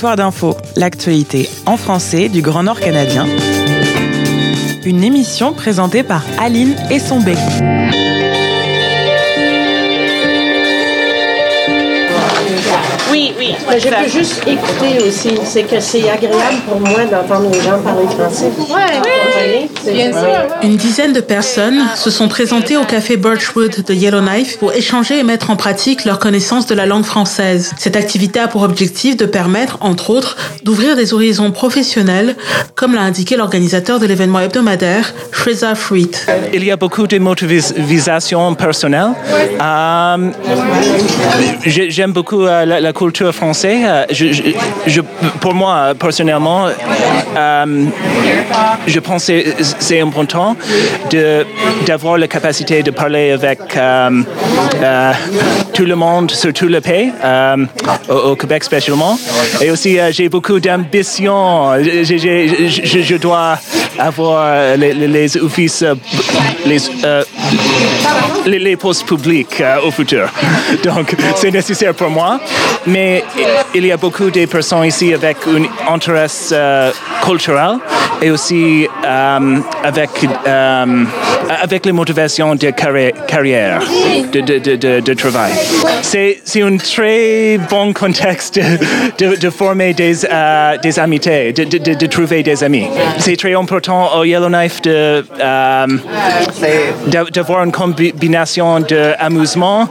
Territoire d'info, l'actualité en français du Grand Nord canadien. Une émission présentée par Aline Essombé. Oui. Mais je peux juste écouter aussi. C'est que c'est agréable pour moi d'entendre les gens parler français. Oui, bien sûr. Une dizaine de personnes se sont présentées au café Birchwood de Yellowknife pour échanger et mettre en pratique leur connaissance de la langue française. Cette activité a pour objectif de permettre, entre autres, d'ouvrir des horizons professionnels, comme l'a indiqué l'organisateur de l'événement hebdomadaire, Fraser Fruit. Il y a beaucoup de motivations personnelles. J'aime beaucoup la culture française. Pour moi, personnellement, je pense que c'est important d'avoir la capacité de parler avec tout le monde sur tout le pays, au Québec spécialement. Et aussi, j'ai beaucoup d'ambition. Je dois avoir les offices, les postes publics au futur. Donc, c'est nécessaire pour moi. Mais il y a beaucoup de personnes ici avec un intérêt culturel et aussi avec les motivations de carrière, de travail. C'est un très bon contexte de former des amitiés, de trouver des amis. C'est très important au Yellowknife d'avoir une combinaison d'amusement,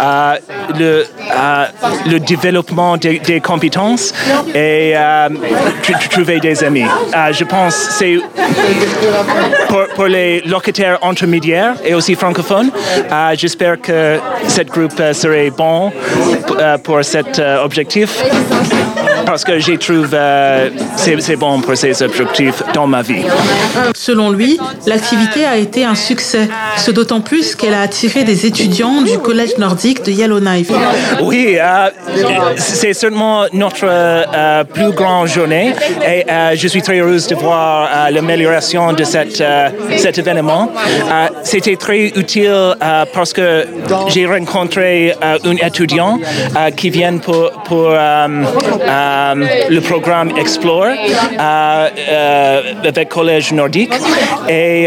le développement des compétences et trouver des amis. Je pense que c'est pour les locataires intermédiaires et aussi francophones. J'espère que ce groupe serait bon pour cet objectif parce que je trouve c'est bon pour ces objectifs dans ma vie. Selon lui, l'activité a été un succès, ce d'autant plus qu'elle a attiré des étudiants du Collège nordique de Yellowknife. Oui, c'est certainement notre plus grande journée et je suis très heureuse de voir l'amélioration de cet événement. C'était très utile parce que j'ai rencontré un étudiant qui vient pour le programme Explore avec Collège nordique et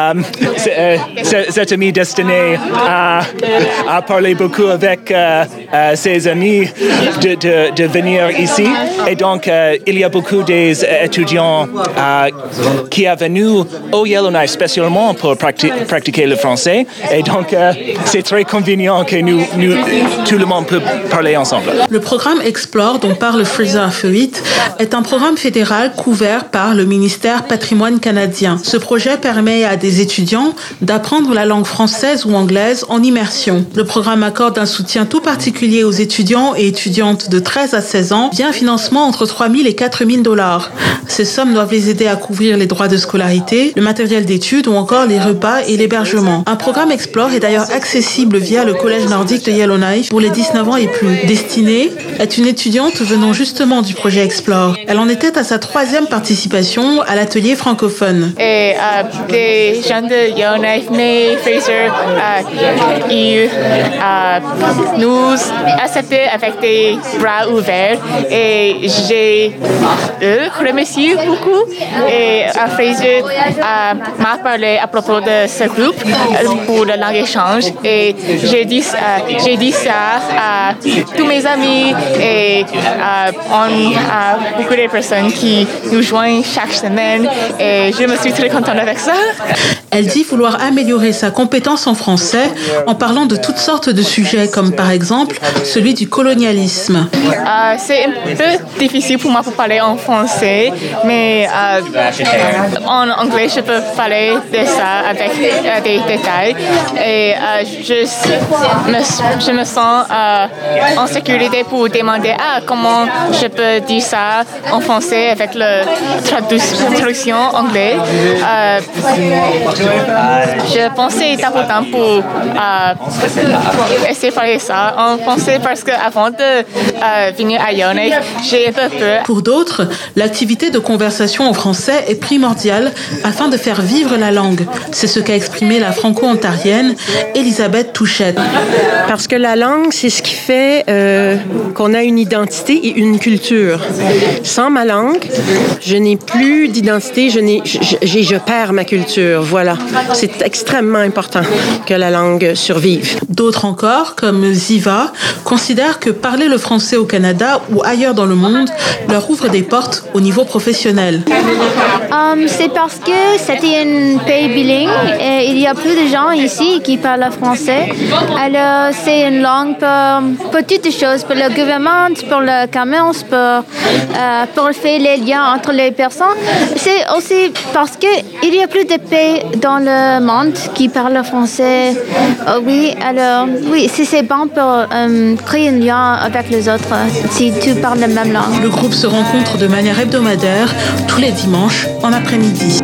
cet ami destiné à parler beaucoup avec ses amis de venir ici. Et donc, il y a beaucoup d'étudiants qui sont venus au Yellowknife spécialement pour pratiquer le français. Et donc, c'est très convenient que tout le monde peut parler ensemble. Le programme Explore, dont parle Fraser Fruit, est un programme fédéral couvert par le ministère Patrimoine canadien. Ce projet permet à des étudiants d'apprendre la langue française ou anglaise en immersion. Le programme accorde un soutien tout particulier aux étudiants et étudiantes de 13 à 16 ans via un financement entre 3 000 et 4 000 $. Ces sommes doivent les aider à couvrir les droits de scolarité, le matériel d'études ou encore les repas et l'hébergement. Un programme Explore est d'ailleurs accessible via le Collège nordique de Yellowknife pour les 19 ans et plus. Destinée est une étudiante venant justement du projet Explore. Elle en était à sa 3e participation à l'atelier francophone. Et les gens de Yellowknife, mais Fraser, ils nous acceptaient avec des bras ouverts et j'ai remercié beaucoup. Et Fraser m'a parlé à propos de ce groupe pour le langue échange et j'ai dit ça à tous mes amis et on a beaucoup de personnes qui nous joignent chaque semaine et je me suis très contente avec ça. Elle dit vouloir améliorer sa compétence en français en parlant de toutes sortes de sujets comme par exemple celui du colonialisme. C'est un peu difficile pour moi pour parler en français, mais en anglais je peux parler de ça avec des détails et je me sens en sécurité pour demander comment je peux dire ça en français avec la traduction anglaise. Je pense que c'est important pour essayer de parler ça en français parce qu'avant de venir à Yellowknife, j'ai un peu peur. Pour d'autres, l'activité de conversation en français est primordiale afin de faire vivre la langue. C'est ce qu'a exprimé la franco-ontarienne Elisabeth Touchette. Parce que la langue, c'est ce qui fait qu'on a une identité et une culture culture. Sans ma langue, je n'ai plus d'identité, je perds ma culture. Voilà. C'est extrêmement important que la langue survive. D'autres encore, comme Ziva, considèrent que parler le français au Canada ou ailleurs dans le monde leur ouvre des portes au niveau professionnel. C'est parce que c'était un pays bilingue et il y a plus de gens ici qui parlent français. Alors, c'est une langue pour toutes les choses, pour le gouvernement, pour le commerce, pour faire les liens entre les personnes. C'est aussi parce qu'il y a plus de pays dans le monde qui parlent français. Oui, alors, oui, c'est bon pour créer un lien avec les autres si tu parles la même langue. Le groupe se rencontre de manière hebdomadaire tous les dimanches en après-midi.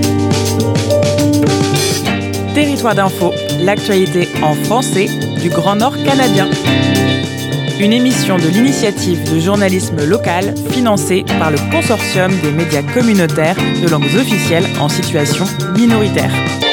Territoire d'info, l'actualité en français du Grand Nord canadien. Une émission de l'initiative de journalisme local financée par le Consortium des médias communautaires de langues officielles en situation minoritaire.